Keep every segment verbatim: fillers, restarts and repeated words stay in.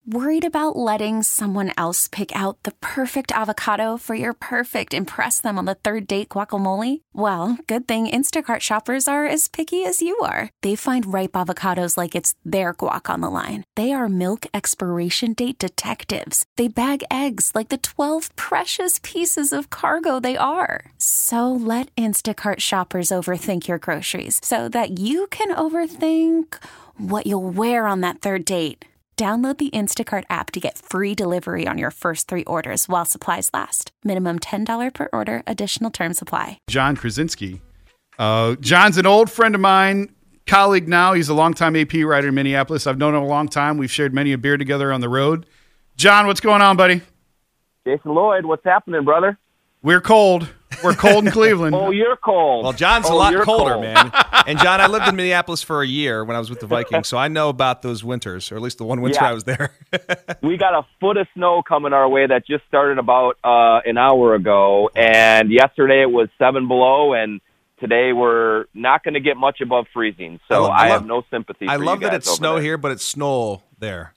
Worried about letting someone else pick out the perfect avocado for your perfect impress them on the third date guacamole? Well, good thing Instacart shoppers are as picky as you are. They find ripe avocados like it's their guac on the line. They are milk expiration date detectives. They bag eggs like the twelve precious pieces of cargo they are. So let Instacart shoppers overthink your groceries so that you can overthink what you'll wear on that third date. Download the Instacart app to get free delivery on your first three orders while supplies last. Minimum ten dollars per order. Additional terms apply. John Krasinski. Uh, John's an old friend of mine, colleague now. He's a longtime A P writer in Minneapolis. I've known him a long time. We've shared many a beer together on the road. John, what's going on, buddy? Jason Lloyd, what's happening, brother? We're cold. We're cold in Cleveland. Oh, you're cold. Well, John's oh, a lot colder, cold. man. And, John, I lived in Minneapolis for a year when I was with the Vikings, so I know about those winters, or at least the one winter yeah. I was there. We got a foot of snow coming our way that just started about uh, an hour ago, and yesterday it was seven below, and today we're not going to get much above freezing, so I, I, love, I have no sympathy for I love you guys that it's over snow there. here, but it's snow there.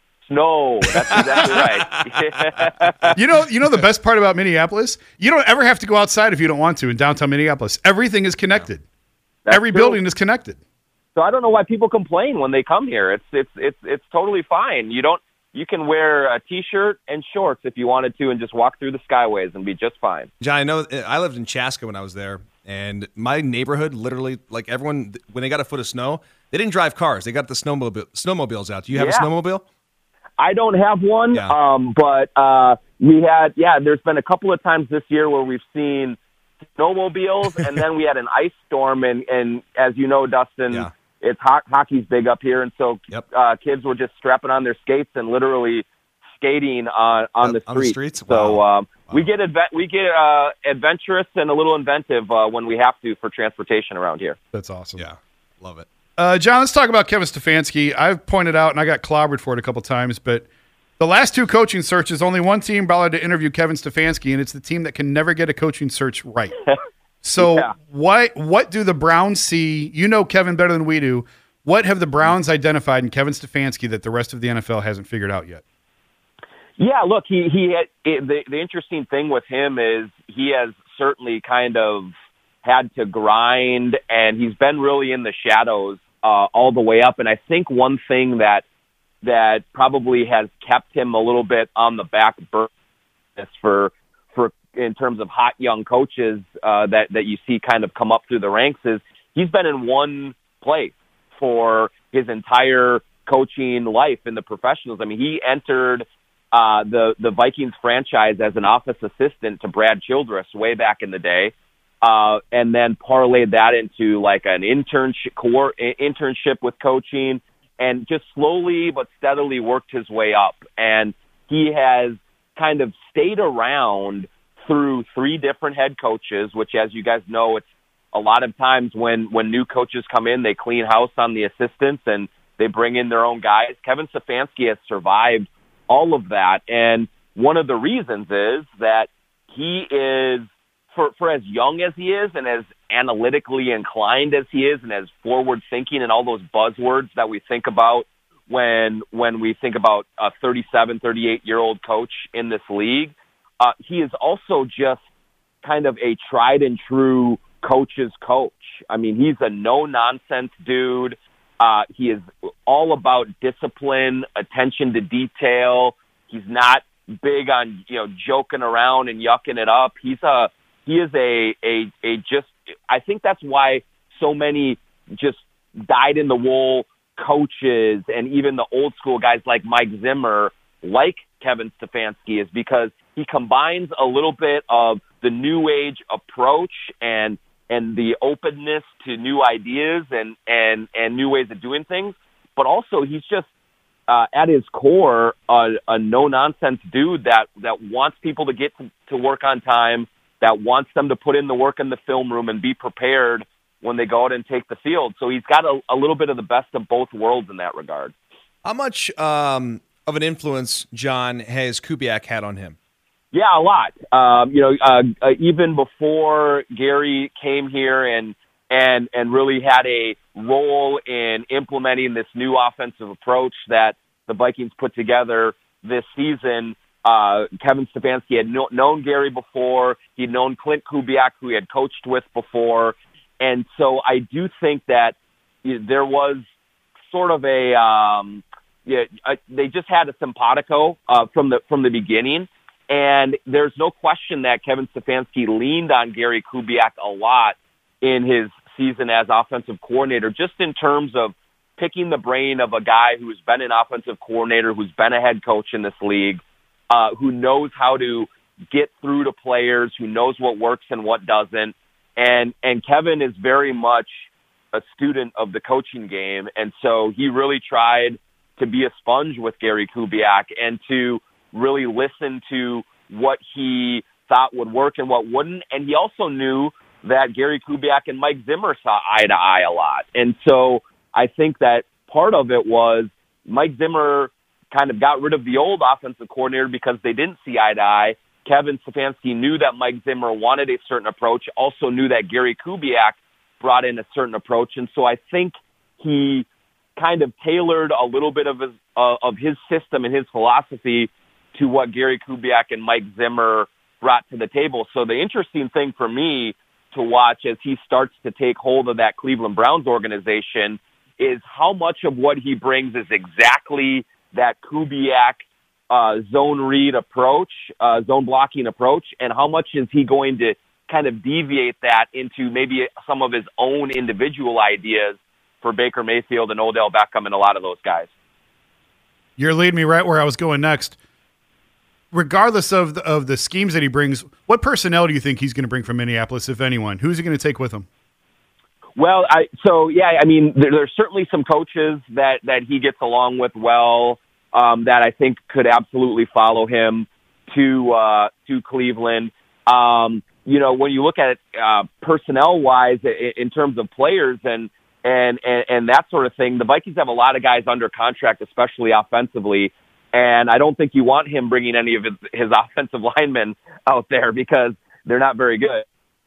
Snow. That's exactly right. You know, you know the best part about Minneapolis? You don't ever have to go outside if you don't want to in downtown Minneapolis. Everything is connected. That's Every true. building is connected. So I don't know why people complain when they come here. It's it's it's it's totally fine. You don't you can wear a t-shirt and shorts if you wanted to and just walk through the skyways and be just fine. John, I know I lived in Chaska when I was there, and my neighborhood literally, like everyone, when they got a foot of snow, they didn't drive cars. They got the snowmobile snowmobiles out. Do you have Yeah. a snowmobile? I don't have one, Yeah. um, but uh, we had, yeah, there's been a couple of times this year where we've seen snowmobiles, and then we had an ice storm, and, and as you know, Dustin, Yeah. it's ho- hockey's big up here, and so Yep. uh, kids were just strapping on their skates and literally skating on, on, Uh, the, on the streets. streets? So Wow. um, we get adve- we get uh, adventurous and a little inventive uh, when we have to for transportation around here. That's awesome. Yeah, love it. Uh, John, let's talk about Kevin Stefanski. I've pointed out, and I got clobbered for it a couple times, but the last two coaching searches, only one team bothered to interview Kevin Stefanski, and it's the team that can never get a coaching search right. So Yeah. what what do the Browns see? You know Kevin better than we do. What have the Browns identified in Kevin Stefanski that the rest of the N F L hasn't figured out yet? Yeah, look, he he had, it, the the interesting thing with him is he has certainly kind of had to grind, and he's been really in the shadows uh, all the way up. And I think one thing that that probably has kept him a little bit on the back burner for for in terms of hot young coaches uh, that that you see kind of come up through the ranks is he's been in one place for his entire coaching life in the professionals. I mean, he entered uh, the the Vikings franchise as an office assistant to Brad Childress way back in the day. Uh, and then parlayed that into like an internship, co- internship with coaching, and just slowly but steadily worked his way up. And he has kind of stayed around through three different head coaches, which, as you guys know, it's a lot of times when, when new coaches come in, they clean house on the assistants and they bring in their own guys. Kevin Stefanski has survived all of that. And one of the reasons is that he is, For, for as young as he is and as analytically inclined as he is and as forward-thinking and all those buzzwords that we think about when when we think about a thirty-seven, thirty-eight-year-old coach in this league, uh, he is also just kind of a tried-and-true coach's coach. I mean, he's a no-nonsense dude. Uh, he is all about discipline, attention to detail. He's not big on, you know, joking around and yucking it up. He's a He is a, a, a just, I think that's why so many just dyed-in-the-wool coaches and even the old school guys like Mike Zimmer like Kevin Stefanski is because he combines a little bit of the new age approach and and the openness to new ideas and, and, and new ways of doing things, but also he's just, uh, at his core, a, a no-nonsense dude that, that wants people to get to, to work on time, that wants them to put in the work in the film room and be prepared when they go out and take the field. So he's got a, a little bit of the best of both worlds in that regard. How much um, of an influence, John, has Kubiak had on him? Yeah, a lot. Um, you know, uh, uh, even before Gary came here and and and really had a role in implementing this new offensive approach that the the Vikings put together this season. Uh, Kevin Stefanski had no, known Gary before. He'd known Clint Kubiak, who he had coached with before. And so I do think that you know, there was sort of a, um, yeah, uh, they just had a simpatico uh, from the from the beginning. And there's no question that Kevin Stefanski leaned on Gary Kubiak a lot in his season as offensive coordinator, just in terms of picking the brain of a guy who's been an offensive coordinator, who's been a head coach in this league, uh, who knows how to get through to players, who knows what works and what doesn't. And, and Kevin is very much a student of the coaching game. And so he really tried to be a sponge with Gary Kubiak and to really listen to what he thought would work and what wouldn't. And he also knew that Gary Kubiak and Mike Zimmer saw eye to eye a lot. And so I think that part of it was Mike Zimmer kind of got rid of the old offensive coordinator because they didn't see eye to eye. Kevin Stefanski knew that Mike Zimmer wanted a certain approach, also knew that Gary Kubiak brought in a certain approach. And so I think he kind of tailored a little bit of his, uh, of his system and his philosophy to what Gary Kubiak and Mike Zimmer brought to the table. So the interesting thing for me to watch as he starts to take hold of that Cleveland Browns organization is how much of what he brings is exactly that Kubiak uh, zone read approach, uh, zone blocking approach, and how much is he going to kind of deviate that into maybe some of his own individual ideas for Baker Mayfield and Odell Beckham and a lot of those guys. You're leading me right where I was going next. Regardless of the, of the schemes that he brings, what personnel do you think he's going to bring from Minneapolis, if anyone? Who's he going to take with him? Well, I, so, yeah, I mean, there, there's certainly some coaches that, that he gets along with well um, that I think could absolutely follow him to uh, to Cleveland. Um, you know, when you look at it uh, personnel-wise in, in terms of players and, and, and, and that sort of thing, the Vikings have a lot of guys under contract, especially offensively. And I don't think you want him bringing any of his, his offensive linemen out there because they're not very good.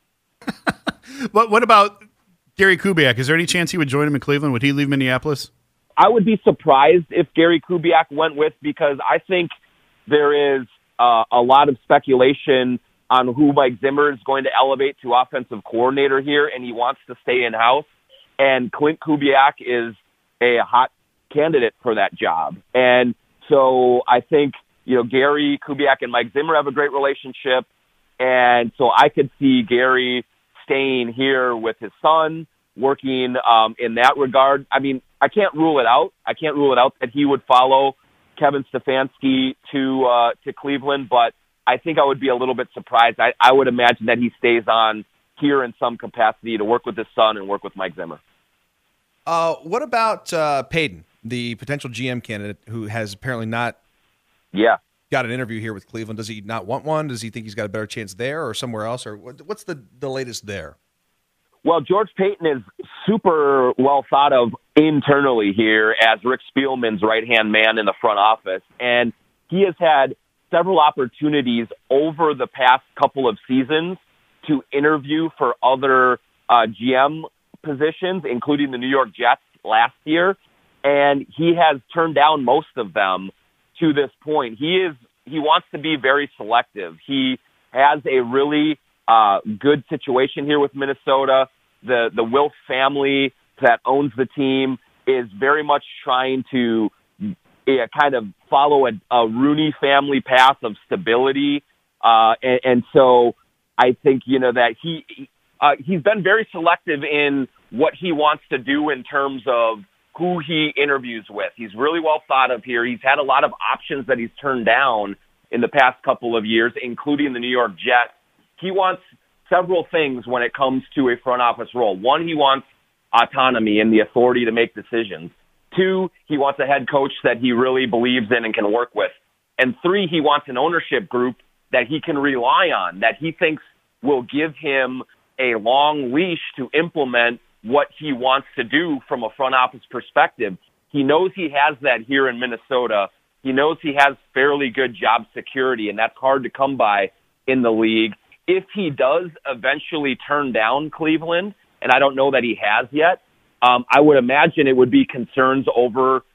What What about Gary Kubiak? Is there any chance he would join him in Cleveland? Would he leave Minneapolis? I would be surprised if Gary Kubiak went with, because I think there is uh, a lot of speculation on who Mike Zimmer is going to elevate to offensive coordinator here, and he wants to stay in-house. And Clint Kubiak is a hot candidate for that job. And so I think, you know, Gary Kubiak and Mike Zimmer have a great relationship. And so I could see Gary staying here with his son, working um, in that regard. I mean, I can't rule it out. I can't rule it out that he would follow Kevin Stefanski to uh, to Cleveland, but I think I would be a little bit surprised. I, I would imagine that he stays on here in some capacity to work with his son and work with Mike Zimmer. Uh, what about uh, Payton, the potential G M candidate who has apparently not yeah. got an interview here with Cleveland? Does he not want one? Does he think he's got a better chance there or somewhere else? Or what, what's the, the latest there? Well, George Payton is super well thought of internally here as Rick Spielman's right-hand man in the front office. And he has had several opportunities over the past couple of seasons to interview for other uh, G M positions, including the New York Jets last year. And he has turned down most of them to this point. He is he wants to be very selective. He has a really uh, good situation here with Minnesota. The the Wilf family that owns the team is very much trying to uh, kind of follow a, a Rooney family path of stability. Uh, and, and so I think, you know, that he uh, he's been very selective in what he wants to do in terms of who he interviews with. He's really well thought of here. He's had a lot of options that he's turned down in the past couple of years, including the New York Jets. He wants several things when it comes to a front office role. One, he wants autonomy and the authority to make decisions. Two, he wants a head coach that he really believes in and can work with. And three, he wants an ownership group that he can rely on, that he thinks will give him a long leash to implement what he wants to do from a front office perspective. He knows he has that here in Minnesota. He knows he has fairly good job security, and that's hard to come by in the league. If he does eventually turn down Cleveland, and I don't know that he has yet, um, I would imagine it would be concerns over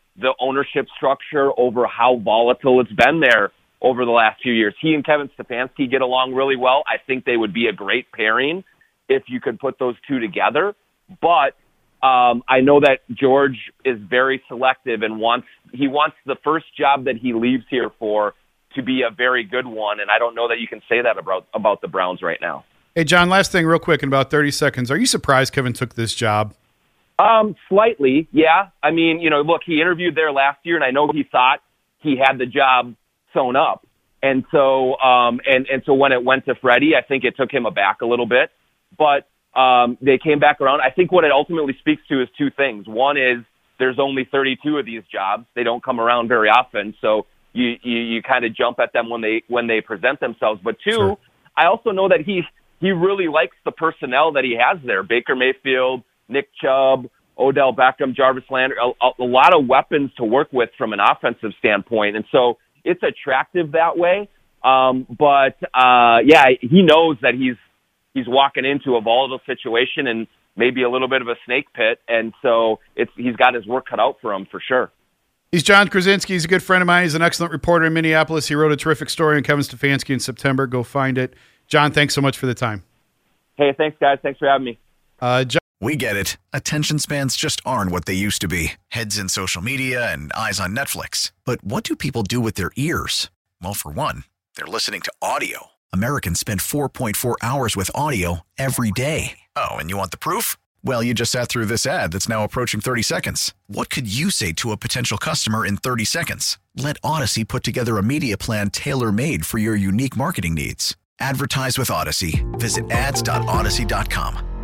the ownership structure, over how volatile it's been there over the last few years. He and Kevin Stefanski get along really well. I think they would be a great pairing if you could put those two together. But um, I know that George is very selective and wants he wants the first job that he leaves here for to be a very good one. And I don't know that you can say that about, about the Browns right now. Hey, John, last thing real quick in about thirty seconds. Are you surprised Kevin took this job? Um, slightly, yeah. I mean, you know, look, he interviewed there last year, and I know he thought he had the job sewn up. And so, um, and, and so when it went to Freddie, I think it took him aback a little bit. But um, they came back around. I think what it ultimately speaks to is two things. One is there's only thirty-two of these jobs. They don't come around very often. So you, you, you kind of jump at them when they, when they present themselves. But two, sure. I also know that he, he really likes the personnel that he has there. Baker Mayfield, Nick Chubb, Odell Beckham, Jarvis Landry, a, a lot of weapons to work with from an offensive standpoint. And so it's attractive that way. Um, but, uh, yeah, he knows that he's, he's walking into a volatile situation and maybe a little bit of a snake pit. And so it's, he's got his work cut out for him for sure. He's John Krasinski. He's a good friend of mine. He's an excellent reporter in Minneapolis. He wrote a terrific story on Kevin Stefanski in September. Go find it. John, thanks so much for the time. Hey, thanks, guys. Thanks for having me. Uh, John- We get it. Attention spans just aren't what they used to be. Heads in social media and eyes on Netflix. But what do people do with their ears? Well, for one, they're listening to audio. Americans spend four point four hours with audio every day. Oh, and you want the proof? Well, you just sat through this ad that's now approaching thirty seconds. What could you say to a potential customer in thirty seconds? Let Odyssey put together a media plan tailor-made for your unique marketing needs. Advertise with Odyssey. Visit ads dot odyssey dot com.